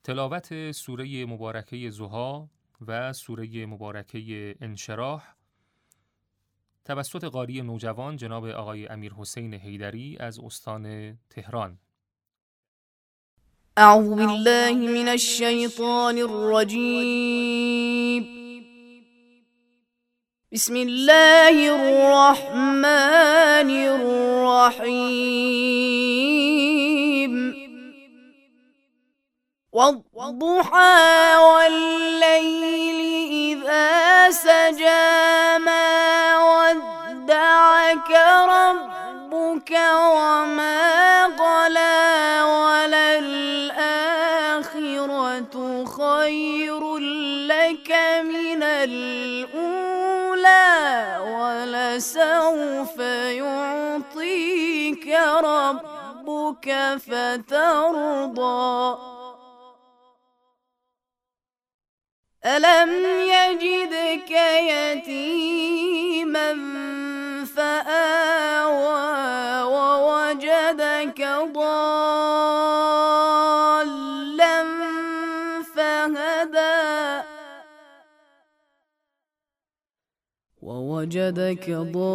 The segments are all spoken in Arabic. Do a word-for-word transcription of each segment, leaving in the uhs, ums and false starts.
تلاوت سوره مبارکه ضحی و سوره مبارکه انشراح توسط قاری نوجوان جناب آقای امیرحسین حیدری از استان تهران. اعوذ بالله من الشیطان الرجیم. بسم الله الرحمن الرحیم. والضحى والليل إذا سجى ما ودعك ربك وما قلى وللآخرة خير لك من الأولى ولسوف يعطيك ربك فترضى. ألم يجدك يتيما فآوى ووجدك ضالا فهدى ووجدك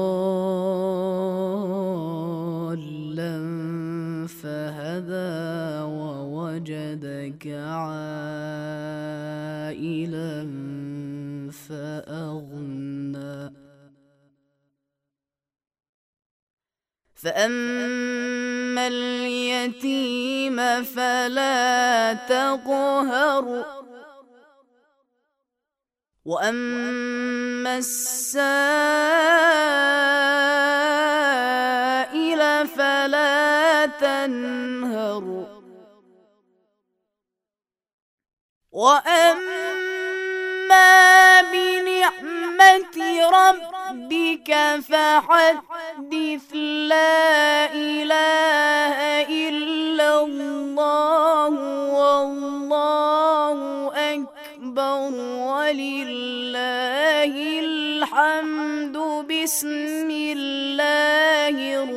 ضالا فهدى ووجدك عائلا فأغنى. فأما اليتيم فلا تقهر وأما السائل فلا تنهر وأما بنعمة ربك فحدث. لا إله إلا الله والله أكبر ولله الحمد. بسم الله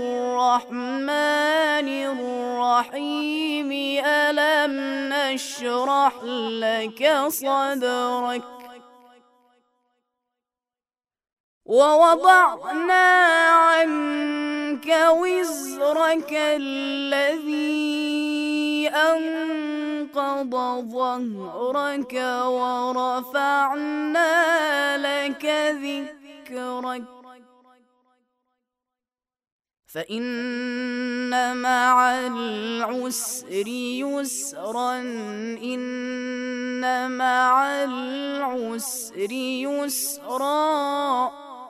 الرحمن الرحيم. ألم نشرح لك صدرك ووضعنا عنك وزرك الذي أنقض ظهرك ورفعنا لك ذكرك. فإن مع العسر يسرا إن مع العسر يسرا.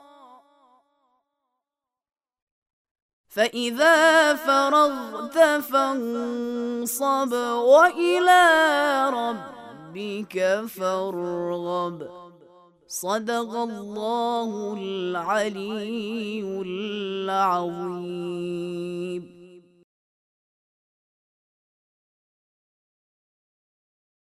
فإذا فرغت فانصب وإلى ربك فارغب. صدق الله العلي العظيم.